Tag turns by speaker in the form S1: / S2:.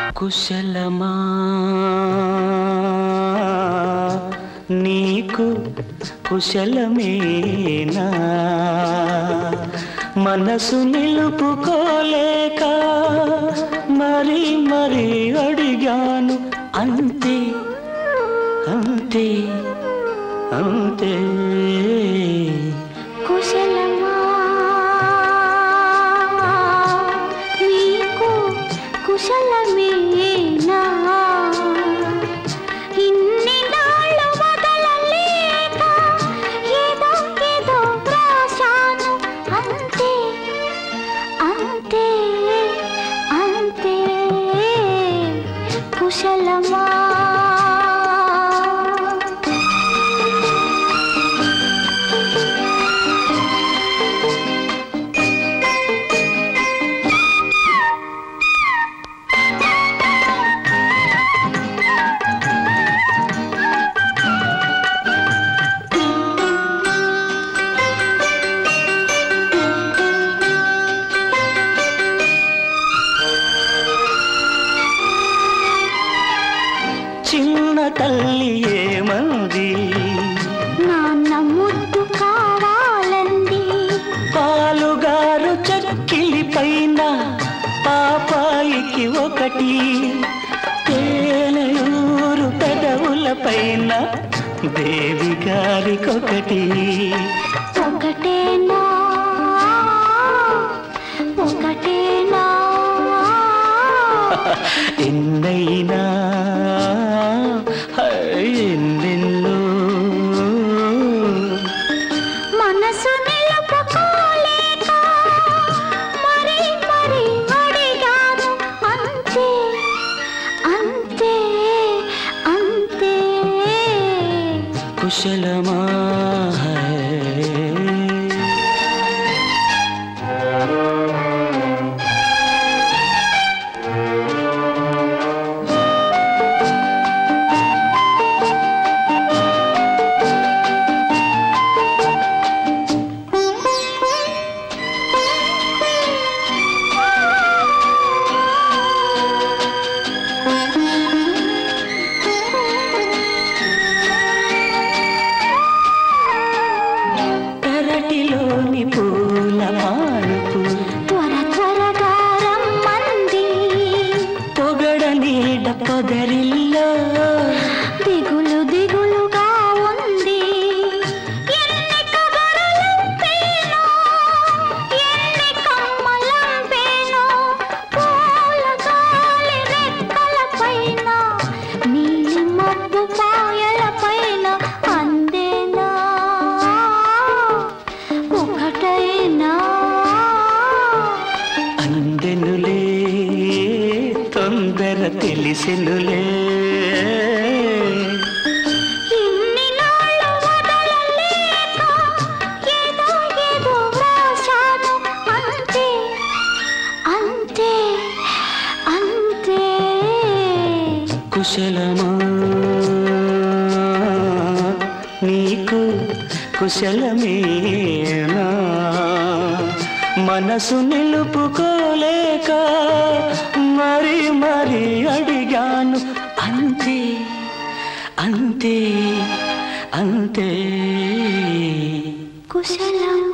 S1: కుశలమా నీకు కుశలమేనా మనసు నిలుపుకోలేక మరి మరి అడిగాను అంతే అంతే అంతే
S2: కుశలమా నీకు కుశలమేనా ఇన్ని నాళ్ళు వదలలేక ఏదో ఏదో రాశాను అంతే అంతే అంతే కుశలమా
S1: చిన్న తల్లి ఏమంది
S2: నాన్న ముద్దు కావాలంది
S1: పాలుగారు చక్కిలి పైన పాపాయికి ఒకటి తేనెయూరు పెదవుల పైన దేవి గారికొకటి
S2: ఒకటేనా ఒకటేనా
S1: ఎన్నైనా ఎన్నెన్నో
S2: మనసు నిలుపుకోలేక మరి మరి అడిగాను అంతే అంతే అంతే
S1: కుశలమా పెరటిలోని పూల మానుపు
S2: త్వర త్వరగా రమ్మంది
S1: పొగడ నీడ పొదరిల్లో
S2: దిగులు దిగులుగా ఉంది ఎన్ని కబురులంపేనో ఎన్ని కమ్మలంపేనో పూల గాలి రెక్కల పైన నీలి మబ్బు పాయల పైన అందేనా ఒకటైనా
S1: అందెనులే తొందర తెలిసెనులే
S2: ఇన్ని నాళ్ళు వదలలేక ఏదో ఏదో రాశాను అంతే అంతే అంతే
S1: కుశలమా నీకు కుశలమేనా మనసు నిలుపుకోలేక మరి మరి అడిగాను అంతే అంతే అంతే
S2: కుశలం